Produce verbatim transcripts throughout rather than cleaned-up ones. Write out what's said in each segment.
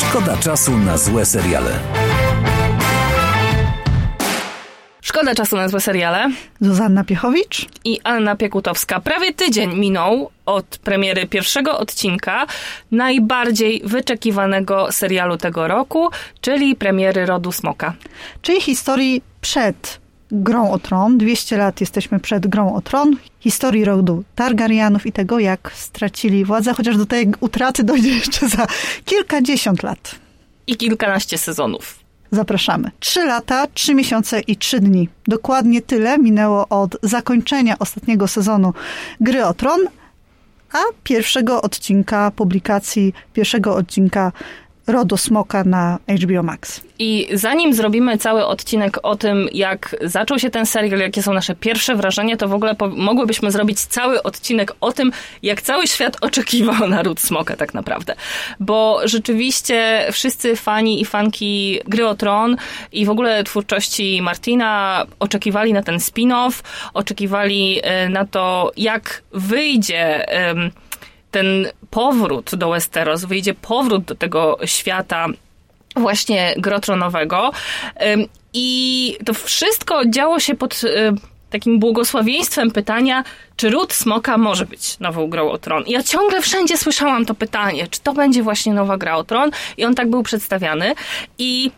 Szkoda czasu na złe seriale. Szkoda czasu na złe seriale. Zuzanna Piechowicz I Anna Piekutowska. Prawie tydzień minął od premiery pierwszego odcinka najbardziej wyczekiwanego serialu tego roku, czyli premiery Rodu Smoka. Czyli historii przed Grą o Tron. dwieście lat jesteśmy przed Grą o Tron. Historii rodu Targaryenów i tego, jak stracili władzę, chociaż do tej utraty dojdzie jeszcze za kilkadziesiąt lat. I kilkanaście sezonów. Zapraszamy. Trzy lata, trzy miesiące i trzy dni. Dokładnie tyle minęło od zakończenia ostatniego sezonu Gry o Tron, a pierwszego odcinka publikacji, pierwszego odcinka Rodu Smoka na H B O Max. I zanim zrobimy cały odcinek o tym, jak zaczął się ten serial, jakie są nasze pierwsze wrażenia, to w ogóle po- mogłybyśmy zrobić cały odcinek o tym, jak cały świat oczekiwał na Ród Smoka tak naprawdę. Bo rzeczywiście wszyscy fani i fanki Gry o Tron i w ogóle twórczości Martina oczekiwali na ten spin-off, oczekiwali na to, jak wyjdzie um, ten powrót do Westeros, wyjdzie powrót do tego świata właśnie grotronowego. I to wszystko działo się pod takim błogosławieństwem pytania, czy Ród Smoka może być nową grą o Tron. I ja ciągle wszędzie słyszałam to pytanie, czy to będzie właśnie nowa gra o Tron. I on tak był przedstawiany. I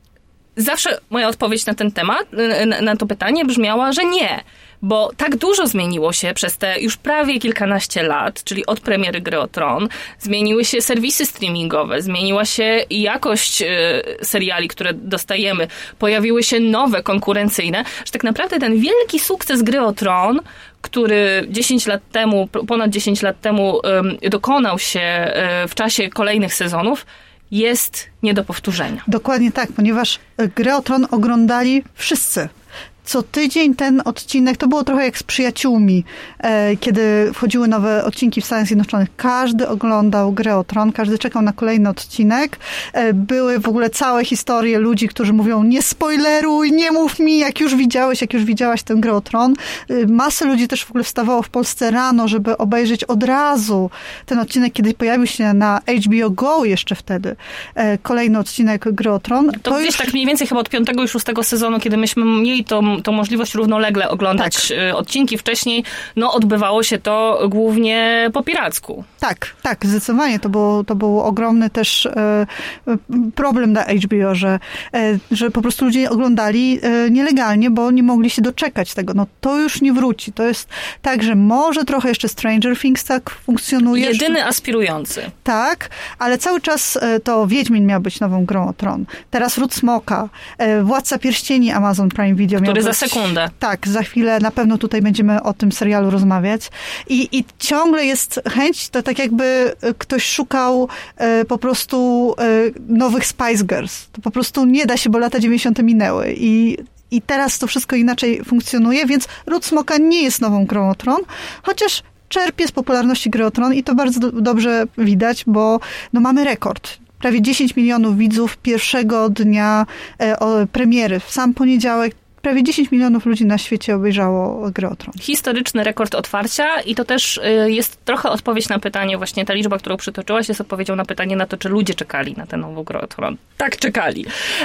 zawsze moja odpowiedź na ten temat, na to pytanie brzmiała, że nie. Bo tak dużo zmieniło się przez te już prawie kilkanaście lat, czyli od premiery Gry o Tron. Zmieniły się serwisy streamingowe, zmieniła się jakość y, seriali, które dostajemy. Pojawiły się nowe, konkurencyjne, że tak naprawdę ten wielki sukces Gry o Tron, który dziesięć lat temu, ponad dziesięć lat temu y, dokonał się y, w czasie kolejnych sezonów, jest nie do powtórzenia. Dokładnie tak, ponieważ Grę o Tron oglądali wszyscy. Co tydzień ten odcinek, to było trochę jak z Przyjaciółmi, e, kiedy wchodziły nowe odcinki w Stanach Zjednoczonych. Każdy oglądał Grę o Tron, każdy czekał na kolejny odcinek. E, były w ogóle całe historie ludzi, którzy mówią, nie spoileruj, nie mów mi, jak już widziałeś, jak już widziałaś tę Grę o Tron. E, masę ludzi też w ogóle wstawało w Polsce rano, żeby obejrzeć od razu ten odcinek, kiedy pojawił się na H B O Go jeszcze wtedy. E, kolejny odcinek Gry o Tron. To, to gdzieś już tak mniej więcej chyba od piątego i szóstego sezonu, kiedy myśmy mieli to tą możliwość równolegle oglądać tak. odcinki wcześniej, no odbywało się to głównie po piracku. Tak, tak, zdecydowanie. To był, to był ogromny też e, problem dla H B O, że, e, że po prostu ludzie oglądali e, nielegalnie, bo nie mogli się doczekać tego. No to już nie wróci. To jest tak, że może trochę jeszcze Stranger Things tak funkcjonuje. Jedyny aspirujący. Tak, ale cały czas e, to Wiedźmin miał być nową grą o Tron. Teraz Ród Smoka, e, Władca Pierścieni Amazon Prime Video miał Który być, za sekundę. Tak, za chwilę na pewno tutaj będziemy o tym serialu rozmawiać. I, i ciągle jest chęć, to tak jakby ktoś szukał e, po prostu e, nowych Spice Girls. To po prostu nie da się, bo lata dziewięćdziesiąte minęły. I, I teraz to wszystko inaczej funkcjonuje, więc Ród Smoka nie jest nową grą o Tron, chociaż czerpie z popularności Gry o Tron i to bardzo do, dobrze widać, bo no, mamy rekord. Prawie dziesięć milionów widzów pierwszego dnia e, o, premiery. W sam poniedziałek prawie dziesięć milionów ludzi na świecie obejrzało Grę o Tron. Historyczny rekord otwarcia i to też jest trochę odpowiedź na pytanie, właśnie ta liczba, którą przytoczyłaś, jest odpowiedzią na pytanie na to, czy ludzie czekali na tę nową Grę o Tron. Tak, czekali.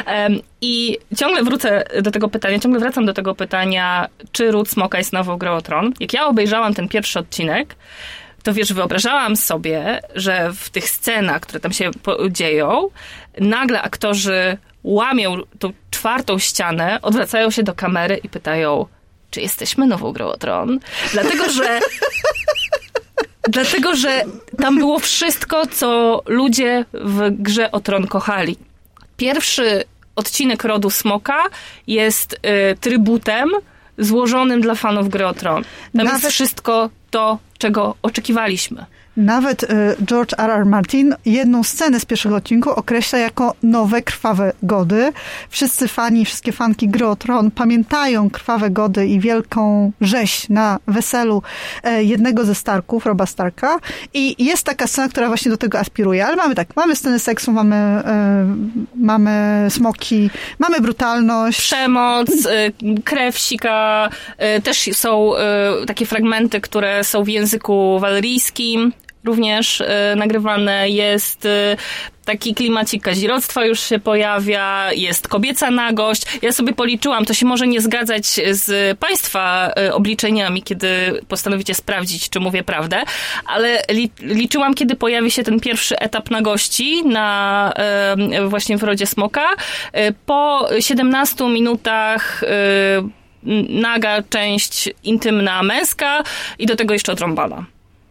I ciągle wrócę do tego pytania, ciągle wracam do tego pytania, czy Ród Smoka jest nową Grą o Tron. Jak ja obejrzałam ten pierwszy odcinek, to wiesz, wyobrażałam sobie, że w tych scenach, które tam się dzieją, nagle aktorzy łamią tą czwartą ścianę, odwracają się do kamery i pytają, czy jesteśmy nową Grą o Tron? Dlatego, że dlatego, że tam było wszystko, co ludzie w Grze o Tron kochali. Pierwszy odcinek Rodu Smoka jest y, trybutem złożonym dla fanów Gry o Tron. Tam Nawet... jest wszystko to, czego oczekiwaliśmy. Nawet George R R. Martin jedną scenę z pierwszego odcinku określa jako nowe krwawe gody. Wszyscy fani, wszystkie fanki Gry o Tron pamiętają krwawe gody i wielką rzeź na weselu jednego ze Starków, Roba Starka. I jest taka scena, która właśnie do tego aspiruje. Ale mamy tak, mamy scenę seksu, mamy, mamy smoki, mamy brutalność. Przemoc, krew sika. Też są takie fragmenty, które są w języku waleryjskim. również y, nagrywane, jest y, taki klimacik kazirodztwa już się pojawia, jest kobieca nagość. Ja sobie policzyłam, to się może nie zgadzać z Państwa y, obliczeniami, kiedy postanowicie sprawdzić, czy mówię prawdę, ale li, liczyłam, kiedy pojawi się ten pierwszy etap nagości na y, właśnie w rodzie smoka. Y, po siedemnastu minutach y, naga część intymna męska i do tego jeszcze odrąbana.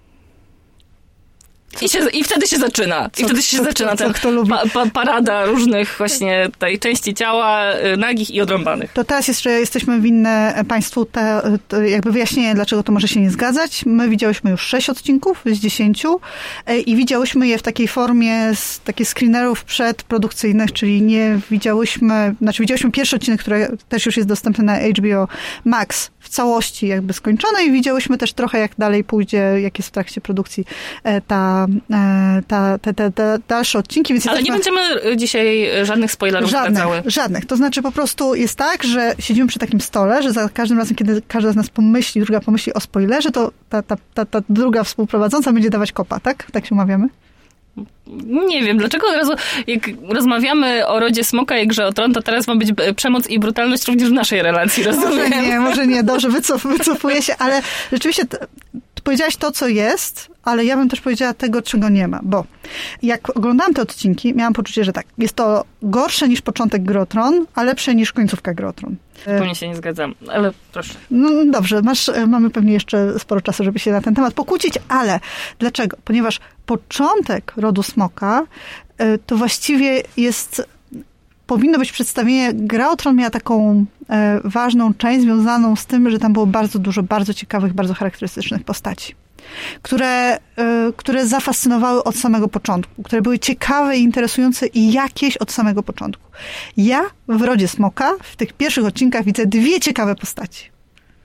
I, się, I wtedy się zaczyna. I co, wtedy się co, zaczyna co, ten kto lubi. pa, pa, parada różnych właśnie tej części ciała y, nagich i odrąbanych. To teraz jeszcze jesteśmy winne Państwu te, te jakby wyjaśnienie, dlaczego to może się nie zgadzać. My widziałyśmy już sześć odcinków z dziesięciu i widziałyśmy je w takiej formie z takich screenerów przedprodukcyjnych, czyli nie widziałyśmy, znaczy widziałyśmy pierwszy odcinek, który też już jest dostępny na H B O Max w całości jakby skończony i widziałyśmy też trochę jak dalej pójdzie, jak jest w trakcie produkcji ta Ta, te, te, te dalsze odcinki. Więc ale jesteśmy... nie będziemy dzisiaj żadnych spoilerów żadnych, żadnych. To znaczy po prostu jest tak, że siedzimy przy takim stole, że za każdym razem, kiedy każda z nas pomyśli, druga pomyśli o spoilerze, to ta, ta, ta, ta druga współprowadząca będzie dawać kopa, tak? Tak się umawiamy? Nie wiem, dlaczego od razu, jak rozmawiamy o rodzie smoka i grze o tron, to teraz ma być przemoc i brutalność również w naszej relacji, rozumiem? Może nie, może nie, dobrze, wycof, wycofuję się, ale rzeczywiście t- powiedziałaś to, co jest, ale ja bym też powiedziała tego, czego nie ma, bo jak oglądałam te odcinki, miałam poczucie, że tak, jest to gorsze niż początek Gry o Tron, a lepsze niż końcówka Gry o Tron. Zupełnie się nie zgadzam, ale proszę. No dobrze, masz, mamy pewnie jeszcze sporo czasu, żeby się na ten temat pokłócić, ale dlaczego? Ponieważ początek rodu smoka to właściwie jest, powinno być przedstawienie, Gra o Tron miała taką e, ważną część związaną z tym, że tam było bardzo dużo bardzo ciekawych, bardzo charakterystycznych postaci, które, e, które zafascynowały od samego początku, które były ciekawe i interesujące i jakieś od samego początku. Ja w rodzie smoka w tych pierwszych odcinkach widzę dwie ciekawe postaci.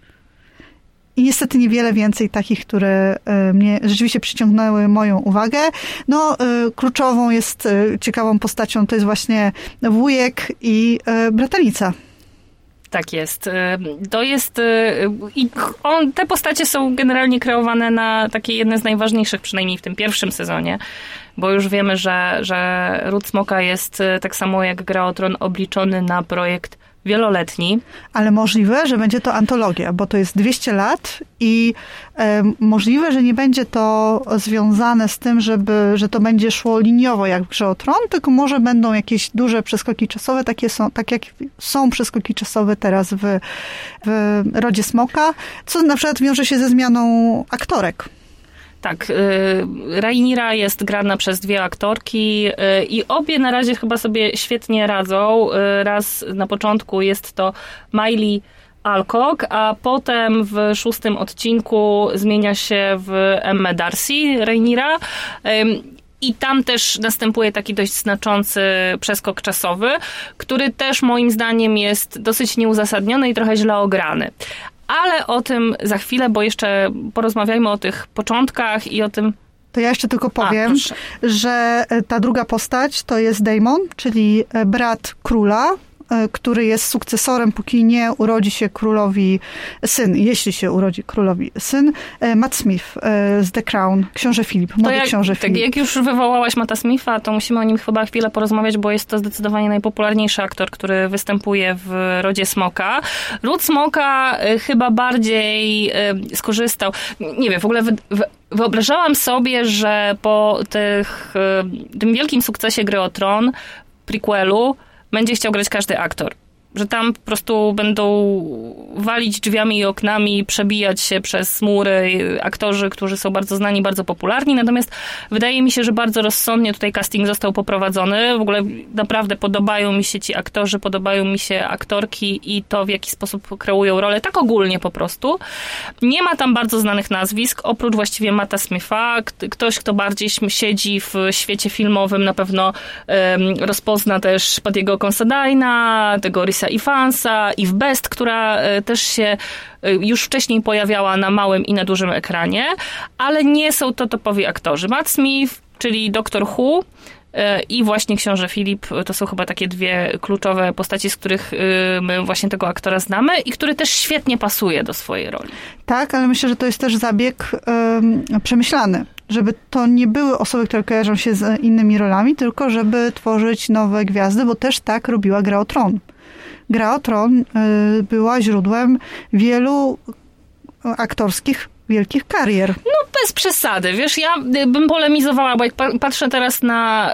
I niestety niewiele więcej takich, które mnie rzeczywiście przyciągnęły moją uwagę. No, kluczową jest, ciekawą postacią to jest właśnie wujek i bratanica. Tak jest. To jest... I on, te postacie są generalnie kreowane na takie jedne z najważniejszych, przynajmniej w tym pierwszym sezonie, bo już wiemy, że, że Ród Smoka jest tak samo jak Gra o Tron obliczony na projekt wieloletni. Ale możliwe, że będzie to antologia, bo to jest dwieście lat i e, możliwe, że nie będzie to związane z tym, żeby, że to będzie szło liniowo jak w Grze o Tron, tylko może będą jakieś duże przeskoki czasowe, takie są, tak jak są przeskoki czasowe teraz w, w Rodzie Smoka, co na przykład wiąże się ze zmianą aktorek. Tak, Rhaenyra jest grana przez dwie aktorki i obie na razie chyba sobie świetnie radzą. Raz na początku jest to Miley Alcock, a potem w szóstym odcinku zmienia się w Emmę Darcy, Rhaenyra. I tam też następuje taki dość znaczący przeskok czasowy, który też moim zdaniem jest dosyć nieuzasadniony i trochę źle ograny. Ale o tym za chwilę, bo jeszcze porozmawiajmy o tych początkach i o tym... To ja jeszcze tylko powiem, A, że ta druga postać to jest Daemon, czyli brat króla, który jest sukcesorem, póki nie urodzi się królowi syn, jeśli się urodzi królowi syn, Matt Smith z The Crown, książę Filip, młody jak, książę tak, Filip. Jak już wywołałaś Matta Smitha, to musimy o nim chyba chwilę porozmawiać, bo jest to zdecydowanie najpopularniejszy aktor, który występuje w Rodzie Smoka. Ród Smoka chyba bardziej skorzystał, nie wiem, w ogóle wy, wy, wyobrażałam sobie, że po tych, tym wielkim sukcesie Gry o Tron, prequelu, będzie chciał grać każdy aktor. Że tam po prostu będą walić drzwiami i oknami, przebijać się przez mury aktorzy, którzy są bardzo znani, bardzo popularni. Natomiast wydaje mi się, że bardzo rozsądnie tutaj casting został poprowadzony. W ogóle naprawdę podobają mi się ci aktorzy, podobają mi się aktorki i to, w jaki sposób kreują rolę. Tak ogólnie po prostu. Nie ma tam bardzo znanych nazwisk, oprócz właściwie Matta Smitha. Ktoś, kto bardziej siedzi w świecie filmowym, na pewno um, rozpozna też Paddy'ego Considine'a, tego Ifansa, Eve Best, która też się już wcześniej pojawiała na małym i na dużym ekranie, ale nie są to topowi aktorzy. Matt Smith, czyli doktor Who i właśnie książę Filip, to są chyba takie dwie kluczowe postaci, z których my właśnie tego aktora znamy i który też świetnie pasuje do swojej roli. Tak, ale myślę, że to jest też zabieg um, przemyślany. żeby to nie były osoby, które kojarzą się z innymi rolami, tylko żeby tworzyć nowe gwiazdy, bo też tak robiła Gra o Tron. Gra o Tron y, była źródłem wielu aktorskich wielkich karier. No bez przesady, wiesz, ja bym polemizowała, bo jak patrzę teraz na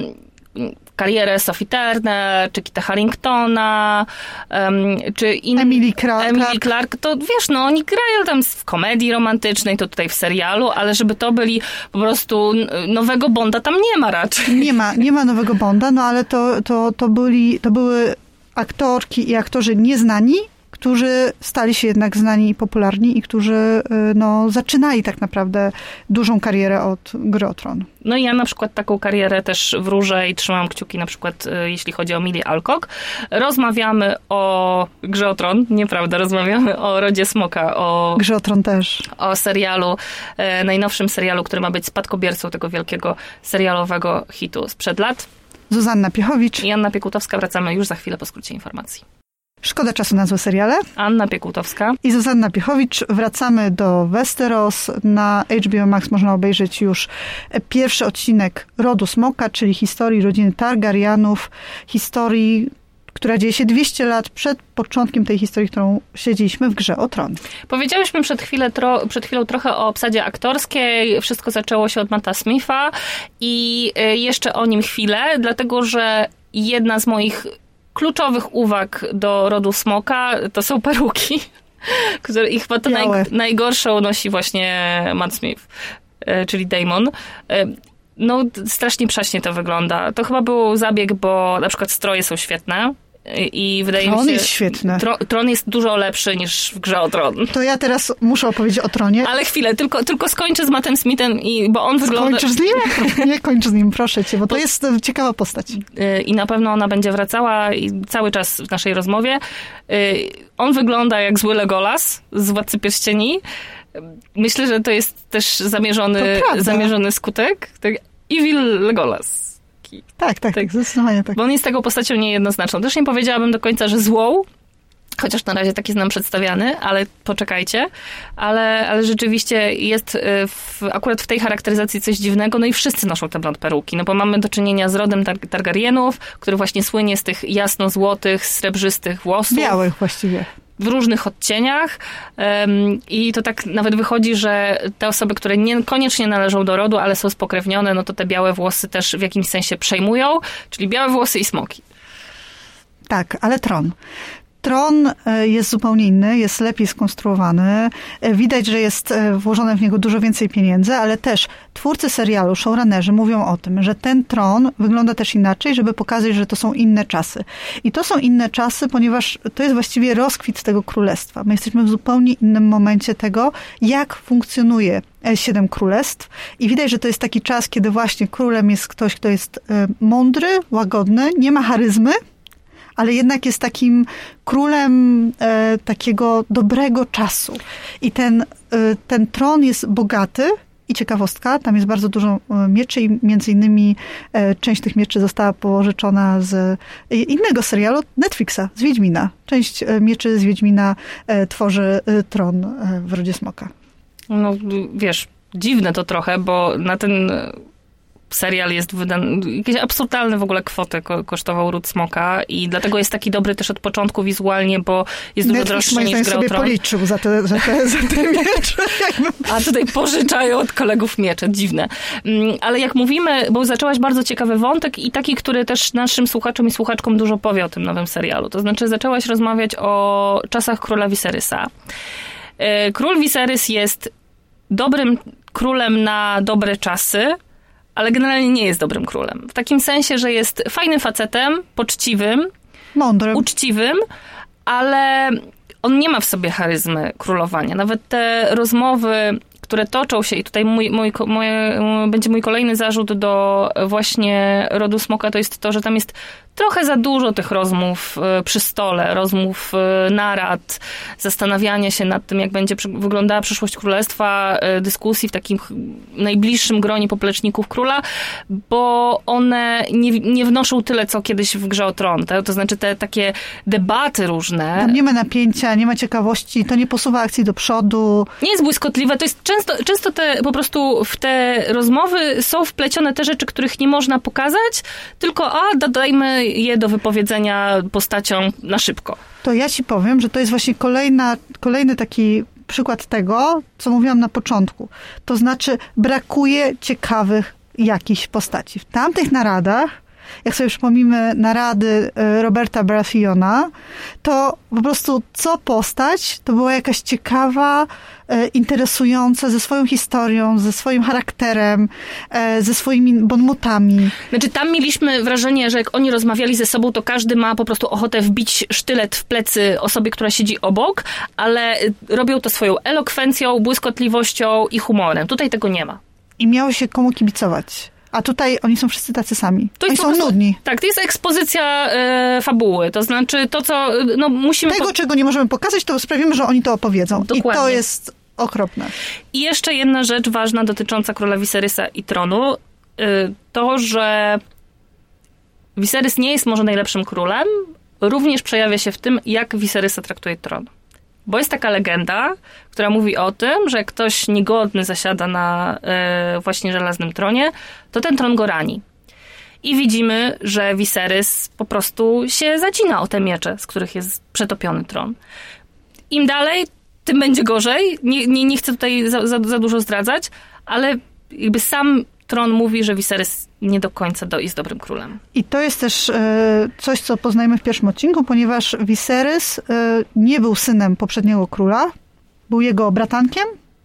y, karierę Sophie Turner, czy Kita Haringtona, um, czy in... Emily Clark. Emily Clark, to wiesz, no oni grają tam w komedii romantycznej, to tutaj w serialu, ale żeby to byli po prostu nowego Bonda, tam nie ma raczej. Nie ma, nie ma nowego Bonda, no ale to, to, to, byli, to były aktorki i aktorzy nieznani, którzy stali się jednak znani i popularni i którzy no, zaczynali tak naprawdę dużą karierę od Gry o Tron. No i ja na przykład taką karierę też wróżę i trzymam kciuki na przykład jeśli chodzi o Millie Alcock. Rozmawiamy o Grze o Tron, nieprawda, rozmawiamy o Rodzie Smoka, o Grze o Tron też. O serialu, e, najnowszym serialu, który ma być spadkobiercą tego wielkiego serialowego hitu sprzed lat. Zuzanna Piechowicz I Anna Piekutowska. Wracamy już za chwilę po skrócie informacji. Szkoda czasu na złe seriale. Anna Piekutowska I Zuzanna Piechowicz. Wracamy do Westeros. Na H B O Max można obejrzeć już pierwszy odcinek Rodu Smoka, czyli historii rodziny Targaryenów. Historii, która dzieje się dwieście lat przed początkiem tej historii, którą śledziliśmy w Grze o Tron. Powiedziałyśmy przed, chwilę, tro, przed chwilą trochę o obsadzie aktorskiej. Wszystko zaczęło się od Matta Smitha i jeszcze o nim chwilę, dlatego że jedna z moich kluczowych uwag do Rodu Smoka to są peruki, które ich chyba to naj, najgorszą nosi właśnie Matt Smith, czyli Daemon. No strasznie przaśnie to wygląda. To chyba był zabieg, bo na przykład stroje są świetne. I wydaje Tron mi się, jest świetny. Tron, Tron jest dużo lepszy niż w Grze o Tron. To ja teraz muszę opowiedzieć o Tronie. Ale chwilę, tylko, tylko skończę z Mattem Smithem, i, bo on wygląda... Skończysz z nim? Nie kończ z nim, proszę cię, bo to jest ciekawa postać. I na pewno ona będzie wracała i cały czas w naszej rozmowie. On wygląda jak zły Legolas z Władcy Pierścieni. Myślę, że to jest też zamierzony, zamierzony skutek. Tak? Evil Legolas. Tak, tak, tak, zdecydowanie tak. Bo on jest taką postacią niejednoznaczną. Też nie powiedziałabym do końca, że złą, chociaż na razie tak jest nam przedstawiany, ale poczekajcie. Ale, ale rzeczywiście jest w, akurat w tej charakteryzacji coś dziwnego, no i wszyscy noszą te blond peruki, no bo mamy do czynienia z rodem Tar- Targaryenów, który właśnie słynie z tych jasno-złotych, srebrzystych włosów. Białych właściwie. W różnych odcieniach um, i to tak nawet wychodzi, że te osoby, które niekoniecznie należą do rodu, ale są spokrewnione, no to te białe włosy też w jakimś sensie przejmują, czyli białe włosy i smoki. Tak, ale Tron. Tron jest zupełnie inny, jest lepiej skonstruowany. Widać, że jest włożone w niego dużo więcej pieniędzy, ale też twórcy serialu, showrunnerzy mówią o tym, że ten Tron wygląda też inaczej, żeby pokazać, że to są inne czasy. I to są inne czasy, ponieważ to jest właściwie rozkwit tego królestwa. My jesteśmy w zupełnie innym momencie tego, jak funkcjonuje Siedem Królestw. I widać, że to jest taki czas, kiedy właśnie królem jest ktoś, kto jest mądry, łagodny, nie ma charyzmy, ale jednak jest takim królem e, takiego dobrego czasu. I ten, e, ten tron jest bogaty i ciekawostka, tam jest bardzo dużo mieczy i między innymi e, część tych mieczy została pożyczona z innego serialu Netflixa, z Wiedźmina. Część e, mieczy z Wiedźmina e, tworzy e, tron e, w Rodzie Smoka. No wiesz, dziwne to trochę, bo na ten serial jest wydany, jakieś absurdalne w ogóle kwoty ko- kosztował Ród Smoka i dlatego jest taki dobry też od początku wizualnie, bo jest dużo Netflix droższy niż Gra o sobie Tron. policzył za te, za te, za te miecze. A tutaj pożyczają od kolegów miecze, dziwne. Ale jak mówimy, bo zaczęłaś bardzo ciekawy wątek i taki, który też naszym słuchaczom i słuchaczkom dużo powie o tym nowym serialu. To znaczy zaczęłaś rozmawiać o czasach króla Viserysa. Król Viserys jest dobrym królem na dobre czasy, ale generalnie nie jest dobrym królem. W takim sensie, że jest fajnym facetem, poczciwym, mądrym, uczciwym, ale on nie ma w sobie charyzmy królowania. Nawet te rozmowy, które toczą się i tutaj mój, mój, mój, będzie mój kolejny zarzut do właśnie Rodu Smoka, to jest to, że tam jest trochę za dużo tych rozmów przy stole, rozmów narad, zastanawiania się nad tym, jak będzie wyglądała przyszłość królestwa, dyskusji w takim najbliższym gronie popleczników króla, bo one nie, nie wnoszą tyle, co kiedyś w Grze o Tron. To, to znaczy te takie debaty różne. Tam nie ma napięcia, nie ma ciekawości, to nie posuwa akcji do przodu. Nie jest błyskotliwe, to jest często, często te, po prostu w te rozmowy są wplecione te rzeczy, których nie można pokazać, tylko a, dodajmy je do wypowiedzenia postaciom na szybko. To ja ci powiem, że to jest właśnie kolejna, kolejny taki przykład tego, co mówiłam na początku. To znaczy brakuje ciekawych jakichś postaci. W tamtych naradach, jak sobie przypomnimy narady Roberta Baratheona, to po prostu co postać, to była jakaś ciekawa, interesująca, ze swoją historią, ze swoim charakterem, ze swoimi bonmotami. Znaczy tam mieliśmy wrażenie, że jak oni rozmawiali ze sobą, to każdy ma po prostu ochotę wbić sztylet w plecy osobie, która siedzi obok, ale robią to swoją elokwencją, błyskotliwością i humorem. Tutaj tego nie ma. I miało się komu kibicować. A tutaj oni są wszyscy tacy sami. To oni są prostu, nudni. Tak, to jest ekspozycja e, fabuły. To znaczy to, co no, musimy... Tego, po... czego nie możemy pokazać, to sprawimy, że oni to opowiedzą. Dokładnie. I to jest okropne. I jeszcze jedna rzecz ważna dotycząca króla Viserysa i tronu. Y, to, że Viserys nie jest może najlepszym królem, również przejawia się w tym, jak Viserysa traktuje tron. Bo jest taka legenda, która mówi o tym, że jak ktoś niegodny zasiada na y, właśnie żelaznym tronie, to ten tron go rani. I widzimy, że Viserys po prostu się zacina o te miecze, z których jest przetopiony tron. Im dalej, tym będzie gorzej. Nie, nie, nie chcę tutaj za, za, za dużo zdradzać, ale jakby sam tron mówi, że Viserys nie do końca do, jest dobrym królem. I to jest też e, coś, co poznajemy w pierwszym odcinku, ponieważ Viserys e, nie był synem poprzedniego króla, był jego bratankiem,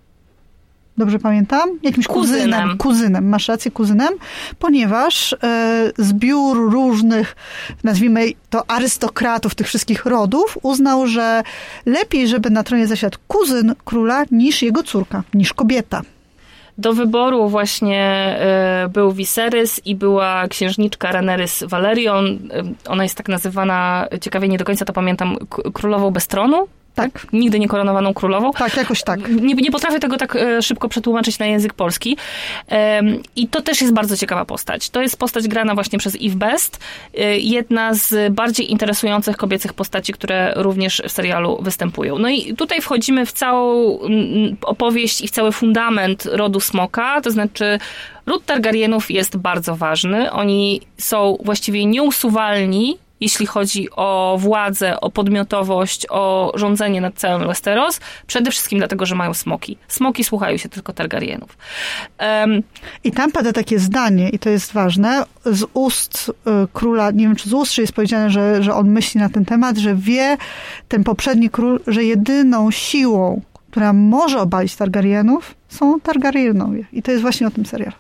dobrze pamiętam? Jakimś kuzynem. Kuzynem, kuzynem masz rację, kuzynem, ponieważ e, zbiór różnych, nazwijmy to arystokratów tych wszystkich rodów, uznał, że lepiej, żeby na tronie zasiadł kuzyn króla, niż jego córka, niż kobieta. Do wyboru właśnie y, był Viserys i była księżniczka Rhaenerys Valerion. Y, ona jest tak nazywana, ciekawie nie do końca to pamiętam, k- królową bez tronu. Tak. tak. Nigdy nie koronowaną królową. Tak, jakoś tak. Nie, nie potrafię tego tak e, szybko przetłumaczyć na język polski. E, I to też jest bardzo ciekawa postać. To jest postać grana właśnie przez Eve Best. E, jedna z bardziej interesujących kobiecych postaci, które również w serialu występują. No i tutaj wchodzimy w całą m, opowieść i w cały fundament rodu Smoka. To znaczy ród Targaryenów jest bardzo ważny. Oni są właściwie nieusuwalni, jeśli chodzi o władzę, o podmiotowość, o rządzenie nad całym Westeros. Przede wszystkim dlatego, że mają smoki. Smoki słuchają się tylko Targaryenów. Um, I tam pada takie zdanie, i to jest ważne, z ust y, króla, nie wiem czy z ust, czy jest powiedziane, że, że on myśli na ten temat, że wie ten poprzedni król, że jedyną siłą, która może obalić Targaryenów, są Targaryenowie. I to jest właśnie o tym serial.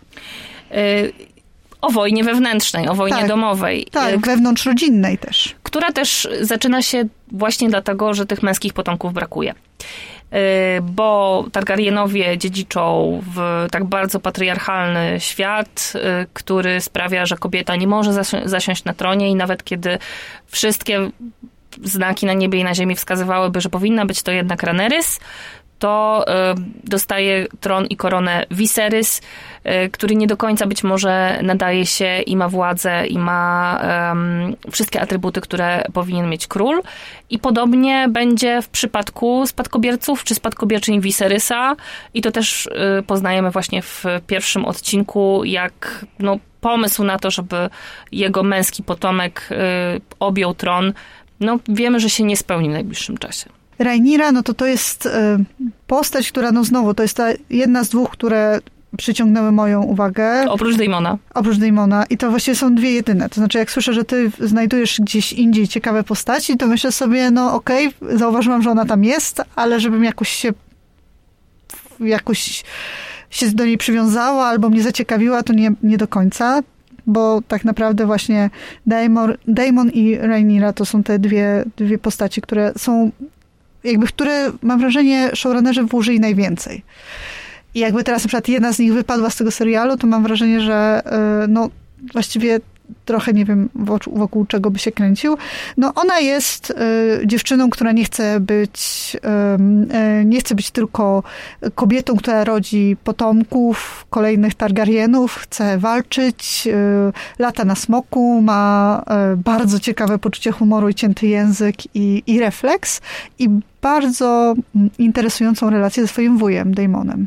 Y- O wojnie wewnętrznej, o wojnie tak, domowej. Tak, wewnątrzrodzinnej też. Która też zaczyna się właśnie dlatego, że tych męskich potomków brakuje. Bo Targaryenowie dziedziczą w tak bardzo patriarchalny świat, który sprawia, że kobieta nie może zasi- zasiąść na tronie i nawet kiedy wszystkie znaki na niebie i na ziemi wskazywałyby, że powinna być to jednak Rhaenerys, to y, dostaje tron i koronę Viserys, y, który nie do końca być może nadaje się i ma władzę i ma y, wszystkie atrybuty, które powinien mieć król. I podobnie będzie w przypadku spadkobierców czy spadkobierczyń Viserysa i to też y, poznajemy właśnie w pierwszym odcinku, jak no, pomysł na to, żeby jego męski potomek y, objął tron, no wiemy, że się nie spełni w najbliższym czasie. Rhaenyra, no to to jest postać, która no znowu, to jest ta jedna z dwóch, które przyciągnęły moją uwagę. Oprócz Daemona. Oprócz Daemona. I to właściwie są dwie jedyne. To znaczy, jak słyszę, że ty znajdujesz gdzieś indziej ciekawe postaci, to myślę sobie, no okej, okay, zauważyłam, że ona tam jest, ale żebym jakoś się jakoś się do niej przywiązała albo mnie zaciekawiła, to nie, nie do końca. Bo tak naprawdę właśnie Daemon, Daemon i Rhaenyra to są te dwie, dwie postaci, które są jakby, w które mam wrażenie showrunnerzy włożyli najwięcej. I jakby teraz na przykład jedna z nich wypadła z tego serialu, to mam wrażenie, że no właściwie trochę nie wiem wokół, wokół czego by się kręcił. No ona jest y, dziewczyną, która nie chce być y, y, nie chce być tylko kobietą, która rodzi potomków, kolejnych Targaryenów, chce walczyć, y, lata na smoku, ma y, bardzo ciekawe poczucie humoru i cięty język i, i refleks i bardzo interesującą relację ze swoim wujem, Daemonem.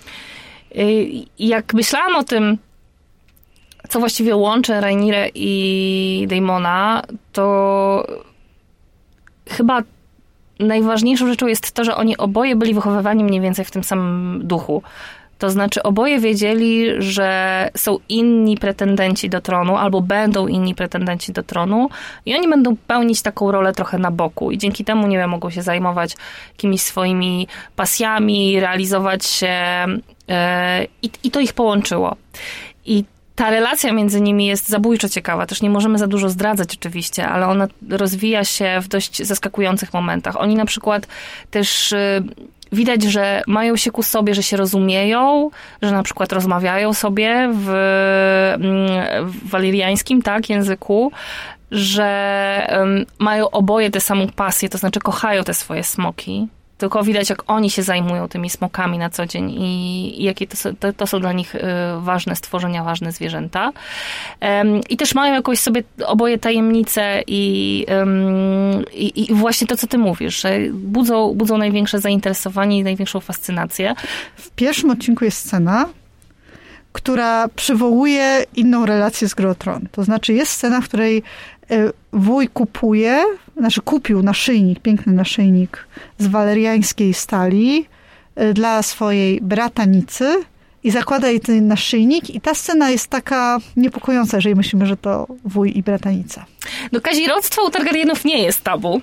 Jak myślałam o tym, co właściwie łączy Rhaenyrę i Daemona, to chyba najważniejszą rzeczą jest to, że oni oboje byli wychowywani mniej więcej w tym samym duchu. To znaczy oboje wiedzieli, że są inni pretendenci do tronu, albo będą inni pretendenci do tronu i oni będą pełnić taką rolę trochę na boku i dzięki temu, nie wiem, mogą się zajmować jakimiś swoimi pasjami, realizować się yy, i, i to ich połączyło. I ta relacja między nimi jest zabójczo ciekawa. Też nie możemy za dużo zdradzać oczywiście, ale ona rozwija się w dość zaskakujących momentach. Oni na przykład też yy, widać, że mają się ku sobie, że się rozumieją, że na przykład rozmawiają sobie w, w waliriańskim, tak, języku, że um, mają oboje tę samą pasję, to znaczy kochają te swoje smoki. Tylko widać, jak oni się zajmują tymi smokami na co dzień i, i jakie to, to, to są dla nich y, ważne stworzenia, ważne zwierzęta. Um, I też mają jakąś sobie oboje tajemnice i, um, i, i właśnie to, co ty mówisz, że budzą, budzą największe zainteresowanie i największą fascynację. W pierwszym odcinku jest scena, która przywołuje inną relację z Gry o Tron. To znaczy jest scena, w której wuj kupuje, znaczy kupił naszyjnik, piękny naszyjnik z waleriańskiej stali dla swojej bratanicy i zakłada jej ten naszyjnik i ta scena jest taka niepokojąca, jeżeli myślimy, że to wuj i bratanica. No kazirodztwo u Targaryenów nie jest tabu.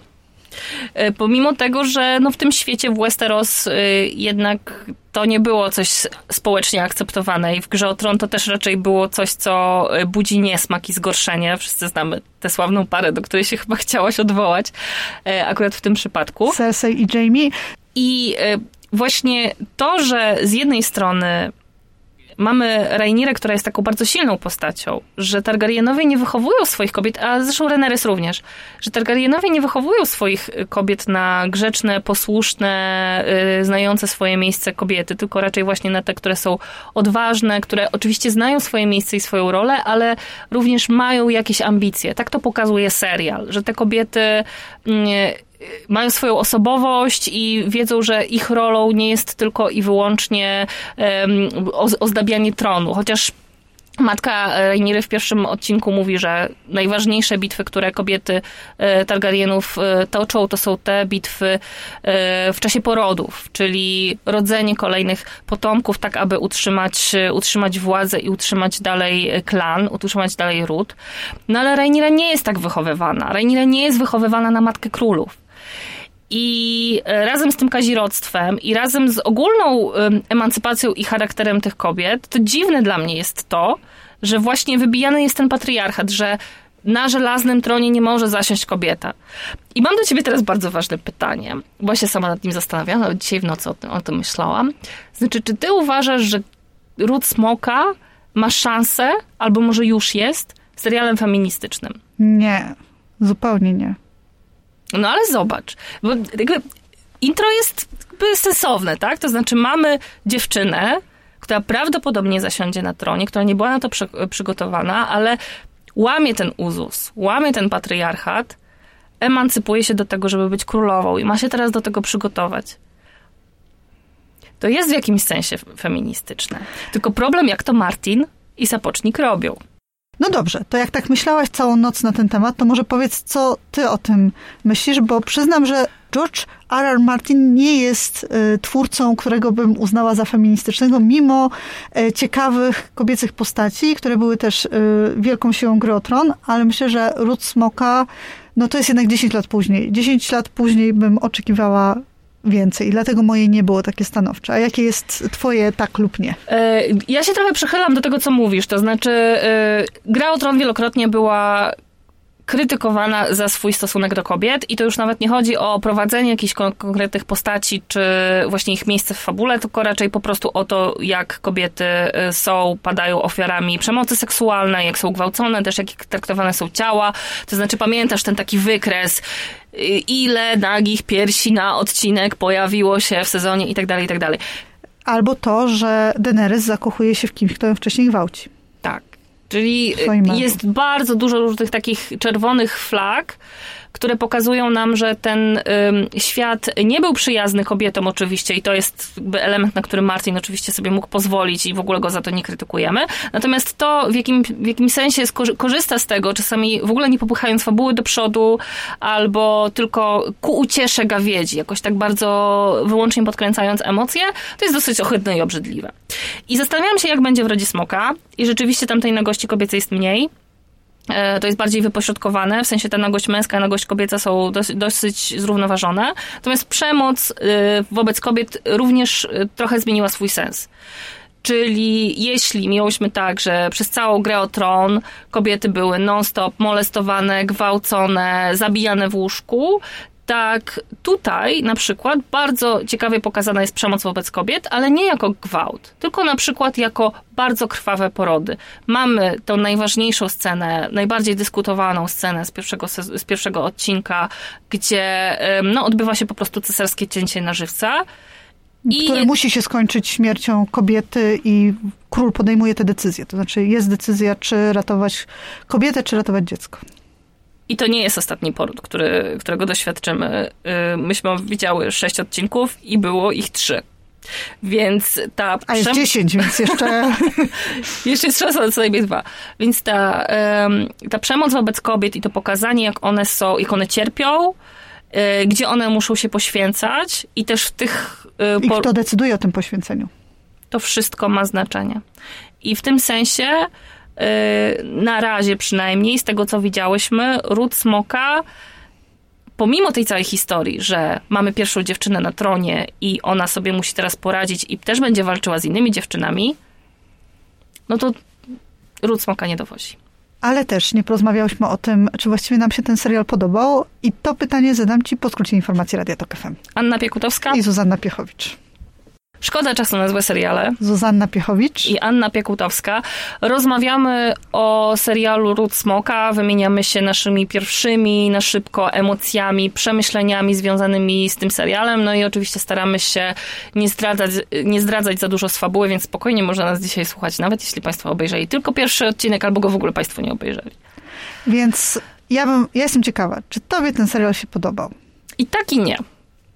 Pomimo tego, że no w tym świecie w Westeros jednak to nie było coś społecznie akceptowane i w Grze o Tron to też raczej było coś, co budzi niesmak i zgorszenie. Wszyscy znamy tę sławną parę, do której się chyba chciałaś odwołać akurat w tym przypadku. Cersei i Jaime. I właśnie to, że z jednej strony mamy Rhaenyrę, która jest taką bardzo silną postacią, że Targaryenowie nie wychowują swoich kobiet, a zresztą Rhaenyrys również, że Targaryenowie nie wychowują swoich kobiet na grzeczne, posłuszne, yy, znające swoje miejsce kobiety, tylko raczej właśnie na te, które są odważne, które oczywiście znają swoje miejsce i swoją rolę, ale również mają jakieś ambicje. Tak to pokazuje serial, że te kobiety Yy, mają swoją osobowość i wiedzą, że ich rolą nie jest tylko i wyłącznie um, ozdabianie tronu. Chociaż matka Rhaenyry w pierwszym odcinku mówi, że najważniejsze bitwy, które kobiety Targaryenów toczą, to są te bitwy w czasie porodów, czyli rodzenie kolejnych potomków, tak aby utrzymać, utrzymać władzę i utrzymać dalej klan, utrzymać dalej ród. No ale Rhaenyra nie jest tak wychowywana. Rhaenyra nie jest wychowywana na matkę królów. I razem z tym kazirodztwem i razem z ogólną emancypacją i charakterem tych kobiet, to dziwne dla mnie jest to, że właśnie wybijany jest ten patriarchat, że na żelaznym tronie nie może zasiąść kobieta. I mam do ciebie teraz bardzo ważne pytanie, bo ja się sama nad nim zastanawiałam, nawet dzisiaj w nocy o tym, o tym myślałam. Znaczy, czy ty uważasz, że Ród Smoka ma szansę, albo może już jest, serialem feministycznym? Nie, zupełnie nie. No ale zobacz, bo jakby intro jest jakby sensowne, tak? To znaczy mamy dziewczynę, która prawdopodobnie zasiądzie na tronie, która nie była na to przy, przygotowana, ale łamie ten uzus, łamie ten patriarchat, emancypuje się do tego, żeby być królową i ma się teraz do tego przygotować. To jest w jakimś sensie feministyczne. Tylko problem, jak to Martin i Sapocznik robią. No dobrze, to jak tak myślałaś całą noc na ten temat, to może powiedz, co ty o tym myślisz, bo przyznam, że George R R. Martin nie jest y, twórcą, którego bym uznała za feministycznego, mimo y, ciekawych kobiecych postaci, które były też y, wielką siłą Gry o Tron, ale myślę, że Ród Smoka, no to jest jednak dziesięć lat później. dziesięć lat później bym oczekiwała więcej. Dlatego moje nie było takie stanowcze. A jakie jest twoje tak lub nie? Ja się trochę przychylam do tego, co mówisz. To znaczy, Gra o Tron wielokrotnie była krytykowana za swój stosunek do kobiet i to już nawet nie chodzi o prowadzenie jakichś kon- konkretnych postaci, czy właśnie ich miejsce w fabule, tylko raczej po prostu o to, jak kobiety są, padają ofiarami przemocy seksualnej, jak są gwałcone, też jak traktowane są ciała. To znaczy pamiętasz ten taki wykres, ile nagich piersi na odcinek pojawiło się w sezonie i tak dalej, i tak dalej. Albo to, że Daenerys zakochuje się w kimś, kto ją wcześniej gwałci. Tak. Czyli jest bardzo dużo różnych takich czerwonych flag, które pokazują nam, że ten ym, świat nie był przyjazny kobietom oczywiście i to jest jakby element, na który Martin oczywiście sobie mógł pozwolić i w ogóle go za to nie krytykujemy. Natomiast to w jakim, w jakim sensie skorzy- korzysta z tego, czasami w ogóle nie popychając fabuły do przodu albo tylko ku uciesze gawiedzi, jakoś tak bardzo wyłącznie podkręcając emocje, to jest dosyć ohydne i obrzydliwe. I zastanawiam się, jak będzie w Rodzie Smoka i rzeczywiście tam tej nagości kobiecej jest mniej. To jest bardziej wypośrodkowane, w sensie ta nagość męska i nagość kobieca są dosyć, dosyć zrównoważone. Natomiast przemoc wobec kobiet również trochę zmieniła swój sens. Czyli jeśli miałyśmy tak, że przez całą grę o tron kobiety były non-stop molestowane, gwałcone, zabijane w łóżku, tak tutaj na przykład bardzo ciekawie pokazana jest przemoc wobec kobiet, ale nie jako gwałt, tylko na przykład jako bardzo krwawe porody. Mamy tą najważniejszą scenę, najbardziej dyskutowaną scenę z pierwszego, z pierwszego odcinka, gdzie no, odbywa się po prostu cesarskie cięcie na żywca. I które musi się skończyć śmiercią kobiety i król podejmuje tę decyzję. To znaczy jest decyzja, czy ratować kobietę, czy ratować dziecko. I to nie jest ostatni poród, który, którego doświadczymy. Myśmy widziały sześć odcinków i było ich trzy. Więc ta... A jest przem... dziesięć, więc jeszcze... jeszcze jest szansa na co najmniej dwa. Więc ta, ta przemoc wobec kobiet i to pokazanie, jak one są, jak one cierpią, gdzie one muszą się poświęcać i też w tych... I kto decyduje o tym poświęceniu? To wszystko ma znaczenie. I w tym sensie na razie przynajmniej, z tego co widziałyśmy, Ród Smoka, pomimo tej całej historii, że mamy pierwszą dziewczynę na tronie i ona sobie musi teraz poradzić i też będzie walczyła z innymi dziewczynami, no to Ród Smoka nie dowozi. Ale też nie porozmawiałyśmy o tym, czy właściwie nam się ten serial podobał i to pytanie zadam ci po skrócie informacji Radia Tok F M. Anna Piekutowska i Zuzanna Piechowicz. Szkoda czasu na złe seriale. Zuzanna Piechowicz i Anna Piekutowska. Rozmawiamy o serialu Ród Smoka, wymieniamy się naszymi pierwszymi, na szybko, emocjami, przemyśleniami związanymi z tym serialem, no i oczywiście staramy się nie zdradzać, nie zdradzać za dużo z fabuły, więc spokojnie można nas dzisiaj słuchać, nawet jeśli Państwo obejrzeli tylko pierwszy odcinek, albo go w ogóle Państwo nie obejrzeli. Więc ja, bym, ja jestem ciekawa, czy Tobie ten serial się podobał? I tak i nie.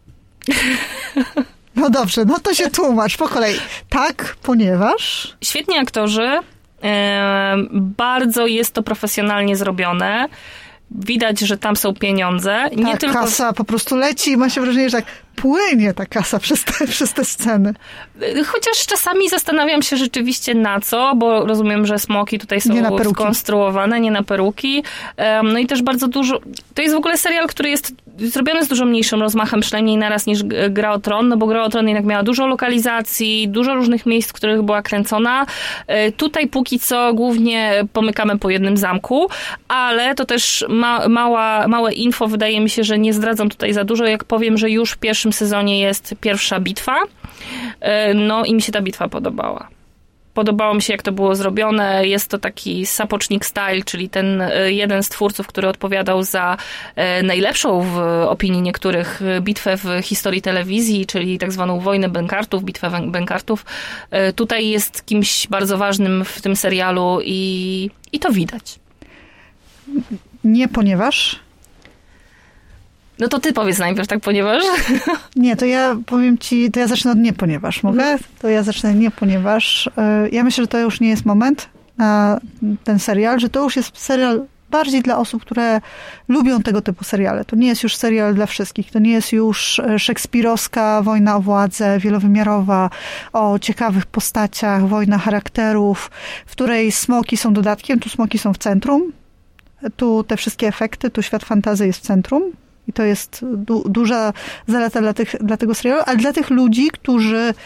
No dobrze, no to się tłumacz po kolei. Tak, ponieważ... Świetni aktorzy, e, bardzo jest to profesjonalnie zrobione. Widać, że tam są pieniądze. Nie ta tylko... kasa po prostu leci i ma się wrażenie, że tak płynie ta kasa przez te, przez te sceny. Chociaż czasami zastanawiam się rzeczywiście na co, bo rozumiem, że smoki tutaj są nie skonstruowane, nie na peruki. No i też bardzo dużo... To jest w ogóle serial, który jest zrobiony z dużo mniejszym rozmachem, przynajmniej naraz niż Gra o Tron, no bo Gra o Tron jednak miała dużo lokalizacji, dużo różnych miejsc, w których była kręcona. Tutaj póki co głównie pomykamy po jednym zamku, ale to też ma, mała, małe info, wydaje mi się, że nie zdradzam tutaj za dużo, jak powiem, że już w pierwszym sezonie jest pierwsza bitwa. No i mi się ta bitwa podobała. Podobało mi się, jak to było zrobione. Jest to taki sapocznik style, czyli ten jeden z twórców, który odpowiadał za najlepszą w opinii niektórych bitwę w historii telewizji, czyli tak zwaną wojnę bękartów, bitwę bękartów. Tutaj jest kimś bardzo ważnym w tym serialu i, i to widać. Nie ponieważ... No to ty powiedz najpierw, tak, ponieważ... Nie, to ja powiem ci, to ja zacznę od nie ponieważ. Mogę? Mhm. To ja zacznę nie ponieważ. Ja myślę, że to już nie jest moment na ten serial, że to już jest serial bardziej dla osób, które lubią tego typu seriale. To nie jest już serial dla wszystkich. To nie jest już szekspirowska wojna o władzę, wielowymiarowa, o ciekawych postaciach, wojna charakterów, w której smoki są dodatkiem, tu smoki są w centrum. Tu te wszystkie efekty, tu świat fantasy jest w centrum. I to jest du- duża zaleta dla, tych, dla tego serialu, ale dla tych ludzi, którzy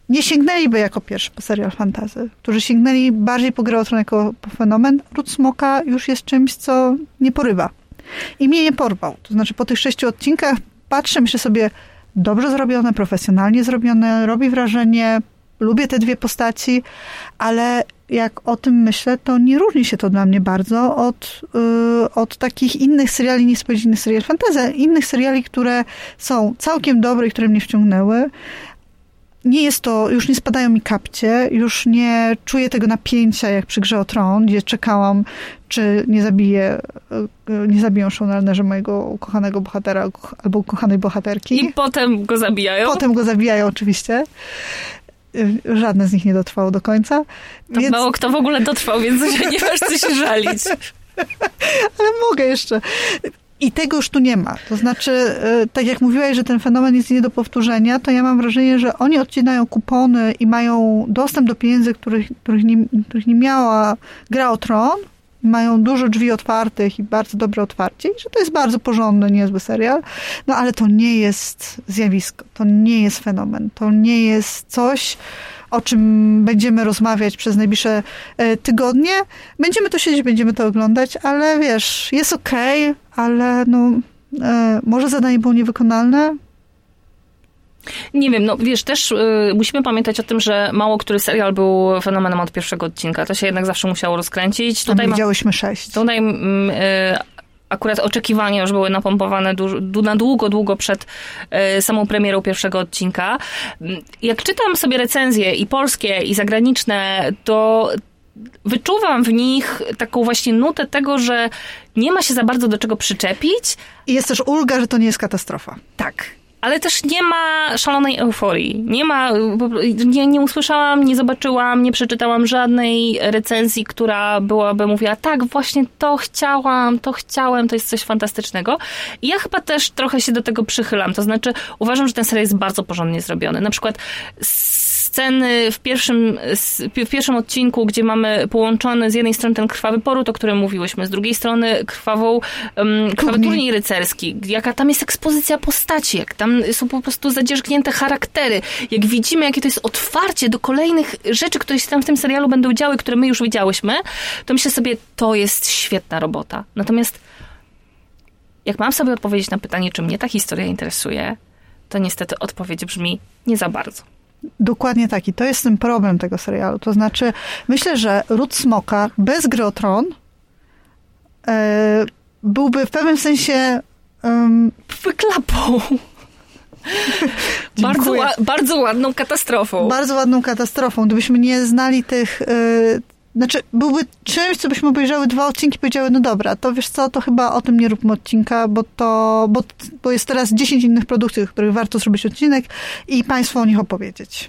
nie sięgnęliby jako pierwszy po serial fantasy, którzy sięgnęli bardziej po Grę o Tron jako po fenomen, Ród Smoka już jest czymś, co nie porywa. I mnie nie porwał. To znaczy po tych sześciu odcinkach patrzę, myślę sobie, dobrze zrobione, profesjonalnie zrobione, robi wrażenie, lubię te dwie postaci, ale jak o tym myślę, to nie różni się to dla mnie bardzo od, yy, od takich innych seriali, nie spowiedzi innych seriali fantasy, innych seriali, które są całkiem dobre i które mnie wciągnęły. Nie jest to, już nie spadają mi kapcie, już nie czuję tego napięcia jak przy Grze o Tron, gdzie czekałam, czy nie zabije, nie zabiją showrunnerzy mojego ukochanego bohatera albo ukochanej bohaterki. I potem go zabijają. Potem go zabijają oczywiście. Żadne z nich nie dotrwało do końca. To więc... mało kto w ogóle dotrwał, więc nie masz co się żalić. Ale mogę jeszcze. I tego już tu nie ma. To znaczy, tak jak mówiłaś, że ten fenomen jest nie do powtórzenia, to ja mam wrażenie, że oni odcinają kupony i mają dostęp do pieniędzy, których, których, nie, których nie miała Gra o Tron. Mają dużo drzwi otwartych i bardzo dobre otwarcie. I że to jest bardzo porządny, niezły serial. No ale to nie jest zjawisko. To nie jest fenomen. To nie jest coś, o czym będziemy rozmawiać przez najbliższe e, tygodnie. Będziemy to siedzieć, będziemy to oglądać, ale wiesz, jest okej, okay, ale no, e, może zadanie było niewykonalne. Nie wiem, no wiesz, też y, musimy pamiętać o tym, że mało który serial był fenomenem od pierwszego odcinka. To się jednak zawsze musiało rozkręcić. Tutaj widziałyśmy sześć. Tutaj y, akurat oczekiwania już były napompowane du- na długo, długo przed y, samą premierą pierwszego odcinka. Jak czytam sobie recenzje i polskie, i zagraniczne, to wyczuwam w nich taką właśnie nutę tego, że nie ma się za bardzo do czego przyczepić. I jest też ulga, że to nie jest katastrofa. Tak. Ale też nie ma szalonej euforii. Nie ma, nie, nie usłyszałam, nie zobaczyłam, nie przeczytałam żadnej recenzji, która byłaby mówiła, tak, właśnie to chciałam, to chciałem, to jest coś fantastycznego. I ja chyba też trochę się do tego przychylam. To znaczy, uważam, że ten serial jest bardzo porządnie zrobiony. Na przykład sceny w pierwszym, w pierwszym odcinku, gdzie mamy połączony z jednej strony ten krwawy poród, o którym mówiłyśmy, z drugiej strony krwawą, um, krwawy turniej rycerski, jaka tam jest ekspozycja postaci, jak tam są po prostu zadzierzgnięte charaktery, jak widzimy, jakie to jest otwarcie do kolejnych rzeczy, które się tam w tym serialu będą działy, które my już widziałyśmy, to myślę sobie, to jest świetna robota. Natomiast jak mam sobie odpowiedzieć na pytanie, czy mnie ta historia interesuje, to niestety odpowiedź brzmi nie za bardzo. Dokładnie tak. I to jest ten problem tego serialu. To znaczy, myślę, że Ród Smoka bez Gry o Tron e, byłby w pewnym sensie um, wyklapą. bardzo, ła- bardzo ładną katastrofą. Bardzo ładną katastrofą. Gdybyśmy nie znali tych... E, znaczy, byłby czymś, co byśmy obejrzały dwa odcinki i powiedziały, no dobra, to wiesz co, to chyba o tym nie róbmy odcinka, bo to, bo, bo jest teraz dziesięć innych produkcji, o których warto zrobić odcinek i państwu o nich opowiedzieć.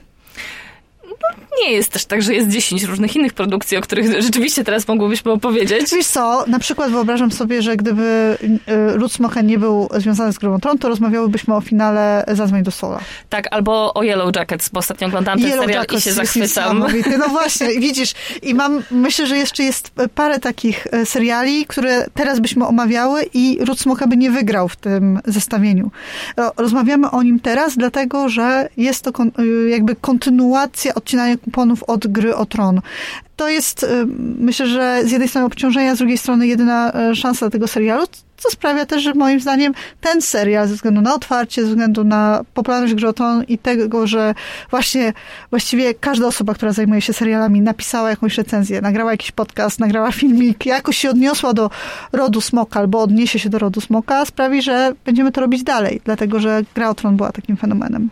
No, nie jest też tak, że jest dziesięć różnych innych produkcji, o których rzeczywiście teraz mogłybyśmy opowiedzieć. Wiesz co, na przykład wyobrażam sobie, że gdyby Ród Smoka nie był związany z Grą o Tron, to rozmawiałybyśmy o finale Zadzwoń do Sola. Tak, albo o Yellow Jackets, bo ostatnio oglądałam ten Yellow serial Jackets i się zachwycam. No właśnie, widzisz, i mam, myślę, że jeszcze jest parę takich seriali, które teraz byśmy omawiały i Ród Smoka by nie wygrał w tym zestawieniu. Rozmawiamy o nim teraz, dlatego, że jest to kon, jakby kontynuacja odcinania kuponów od Gry o Tron. To jest, myślę, że z jednej strony obciążenia, z drugiej strony jedyna szansa tego serialu, co sprawia też, że moim zdaniem ten serial, ze względu na otwarcie, ze względu na popularność Gry o Tron i tego, że właśnie właściwie każda osoba, która zajmuje się serialami, napisała jakąś recenzję, nagrała jakiś podcast, nagrała filmik, jakoś się odniosła do Rodu Smoka albo odniesie się do Rodu Smoka, sprawi, że będziemy to robić dalej, dlatego, że Gra o Tron była takim fenomenem.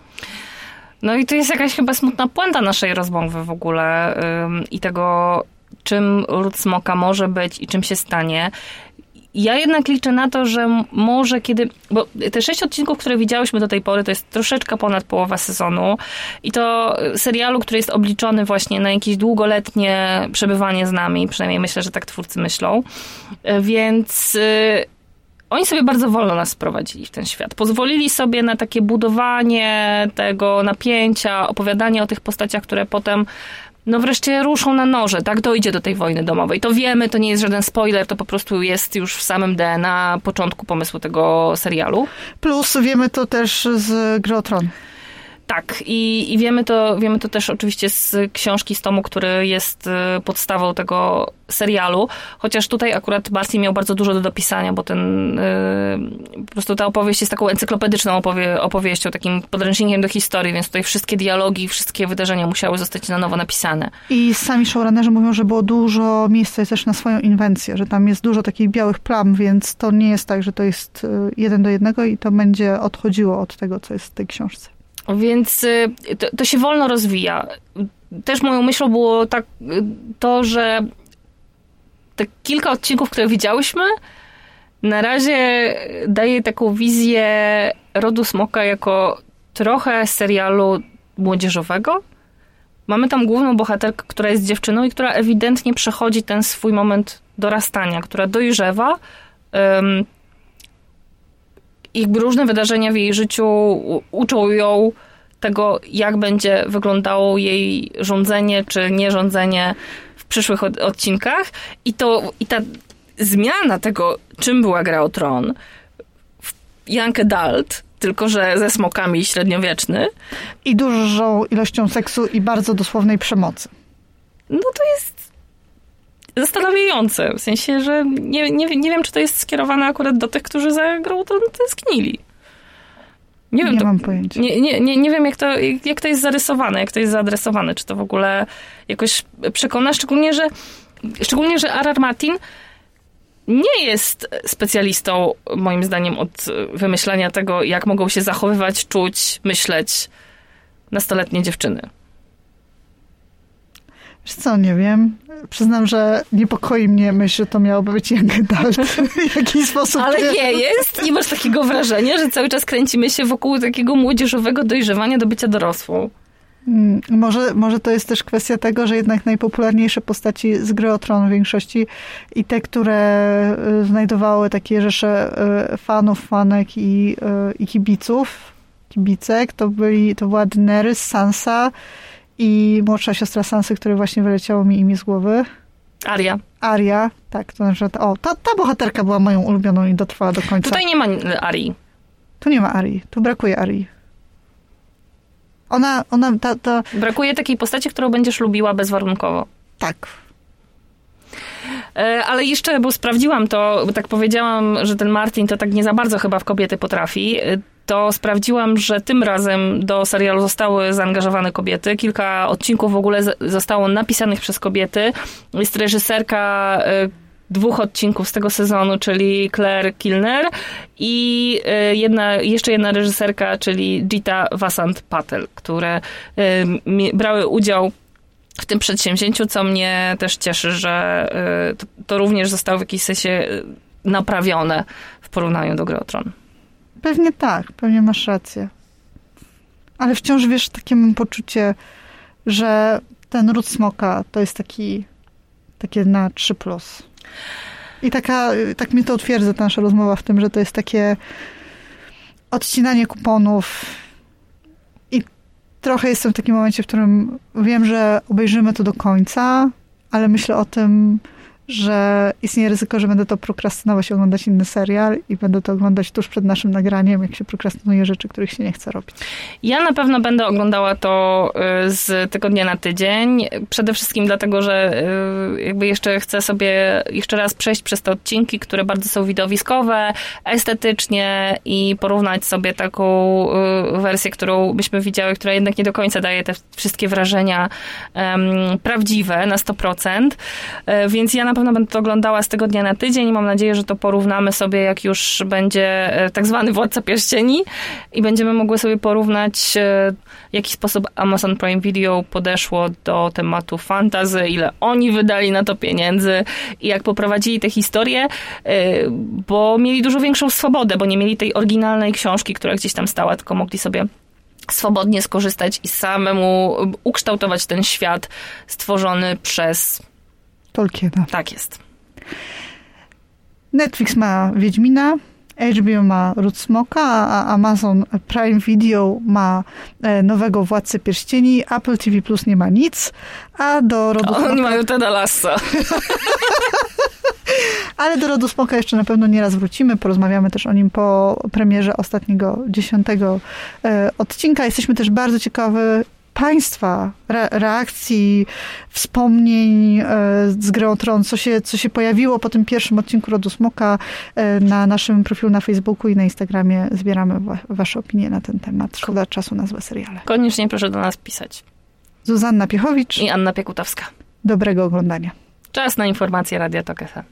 No i to jest jakaś chyba smutna puenta naszej rozmowy w ogóle ym, i tego, czym Ród Smoka może być i czym się stanie. Ja jednak liczę na to, że może kiedy... Bo te sześć odcinków, które widziałyśmy do tej pory, to jest troszeczkę ponad połowa sezonu i to serialu, który jest obliczony właśnie na jakieś długoletnie przebywanie z nami. Przynajmniej myślę, że tak twórcy myślą. Więc... Oni sobie bardzo wolno nas sprowadzili w ten świat. Pozwolili sobie na takie budowanie tego napięcia, opowiadanie o tych postaciach, które potem no wreszcie ruszą na noże, tak? Dojdzie do tej wojny domowej. To wiemy, to nie jest żaden spoiler, to po prostu jest już w samym D N A początku pomysłu tego serialu. Plus wiemy to też z Gry o Tron. Tak, i, i wiemy to, wiemy to też oczywiście z książki, z tomu, który jest podstawą tego serialu, chociaż tutaj akurat Martin miał bardzo dużo do dopisania, bo ten yy, po prostu ta opowieść jest taką encyklopedyczną opowie, opowieścią, takim podręcznikiem do historii, więc tutaj wszystkie dialogi, wszystkie wydarzenia musiały zostać na nowo napisane. I sami showrunnerzy mówią, że było dużo miejsca też na swoją inwencję, że tam jest dużo takich białych plam, więc to nie jest tak, że to jest jeden do jednego i to będzie odchodziło od tego, co jest w tej książce. Więc to, to się wolno rozwija. Też moją myślą było tak to, że te kilka odcinków, które widziałyśmy, na razie daje taką wizję Rodu Smoka jako trochę serialu młodzieżowego. Mamy tam główną bohaterkę, która jest dziewczyną i która ewidentnie przechodzi ten swój moment dorastania, która dojrzewa. Um, jakby różne wydarzenia w jej życiu uczą ją tego, jak będzie wyglądało jej rządzenie czy nierządzenie w przyszłych od- odcinkach. I, to, I ta zmiana tego, czym była Gra o Tron w young adult, tylko że ze smokami średniowieczny. I dużą ilością seksu i bardzo dosłownej przemocy. No to jest zastanawiające. W sensie, że nie, nie, nie wiem, czy to jest skierowane akurat do tych, którzy za Grą o Tron tęsknili. Nie, wiem, nie to, mam pojęcia. Nie, nie, nie, nie wiem, jak to, jak to jest zarysowane, jak to jest zaadresowane. Czy to w ogóle jakoś przekona? Szczególnie, że szczególnie, że R R. Martin nie jest specjalistą, moim zdaniem, od wymyślania tego, jak mogą się zachowywać, czuć, myśleć nastoletnie dziewczyny. Wiesz co, nie wiem. Przyznam, że niepokoi mnie myśl, że to miałoby być young adult w jakiś sposób. Ale nie jest. Nie masz takiego wrażenia, że cały czas kręcimy się wokół takiego młodzieżowego dojrzewania do bycia dorosłą. Hmm, może, może to jest też kwestia tego, że jednak najpopularniejsze postaci z Gry o Tron w większości i te, które znajdowały takie rzesze fanów, fanek i, i kibiców, kibicek, to, byli, to była Daenerys, Sansa i młodsza siostra Sansy, które właśnie wyleciało mi imię z głowy. Arya. Arya, tak. To znaczy, o, ta, ta bohaterka była moją ulubioną i dotrwała do końca. Tutaj nie ma Arii. Tu nie ma Arii. Tu brakuje Arii. Ona, ona, ta, ta... Brakuje takiej postaci, którą będziesz lubiła bezwarunkowo. Tak. Ale jeszcze, bo sprawdziłam to, bo tak powiedziałam, że ten Martin to tak nie za bardzo chyba w kobiety potrafi, to sprawdziłam, że tym razem do serialu zostały zaangażowane kobiety. Kilka odcinków w ogóle zostało napisanych przez kobiety. Jest reżyserka dwóch odcinków z tego sezonu, czyli Claire Kilner i jedna, jeszcze jedna reżyserka, czyli Geeta Vasant Patel, które brały udział w tym przedsięwzięciu, co mnie też cieszy, że to, to również zostało w jakimś sensie naprawione w porównaniu do Gry o Tron. Pewnie tak, pewnie masz rację. Ale wciąż, wiesz, takie mam poczucie, że ten Ród Smoka to jest taki, takie na trzy plus. I taka, tak mnie to utwierdza, ta nasza rozmowa w tym, że to jest takie odcinanie kuponów. I trochę jestem w takim momencie, w którym wiem, że obejrzymy to do końca, ale myślę o tym, że istnieje ryzyko, że będę to prokrastynować i oglądać inny serial i będę to oglądać tuż przed naszym nagraniem, jak się prokrastynuje rzeczy, których się nie chce robić. Ja na pewno będę oglądała to z tygodnia na tydzień. Przede wszystkim dlatego, że jakby jeszcze chcę sobie jeszcze raz przejść przez te odcinki, które bardzo są widowiskowe, estetycznie i porównać sobie taką wersję, którą byśmy widziały, która jednak nie do końca daje te wszystkie wrażenia um, prawdziwe na sto procent. Więc ja na pewno będę to oglądała z tygodnia na tydzień i mam nadzieję, że to porównamy sobie, jak już będzie tak zwany Władca Pierścieni i będziemy mogły sobie porównać, w jaki sposób Amazon Prime Video podeszło do tematu fantasy, ile oni wydali na to pieniędzy i jak poprowadzili tę historię, bo mieli dużo większą swobodę, bo nie mieli tej oryginalnej książki, która gdzieś tam stała, tylko mogli sobie swobodnie skorzystać i samemu ukształtować ten świat stworzony przez Tolkiena. Tak jest. Netflix ma Wiedźmina, H B O ma Ród Smoka, a Amazon Prime Video ma nowego Władcę Pierścieni, Apple T V Plus nie ma nic, a do Rodu Oni Smoka... mają Teda Lassa. Ale do Rodu Smoka jeszcze na pewno nieraz wrócimy. Porozmawiamy też o nim po premierze ostatniego, dziesiątego e, odcinka. Jesteśmy też bardzo ciekawe Państwa re- reakcji, wspomnień e, z Grą o Tron, co się, co się pojawiło po tym pierwszym odcinku Rodu Smoka. E, na naszym profilu na Facebooku i na Instagramie zbieramy wa- wasze opinie na ten temat. Szkoda czasu na złe seriale. Koniecznie proszę do nas pisać. Zuzanna Piechowicz I Anna Piekutowska. Dobrego oglądania. Czas na informacje Radia Tok F M.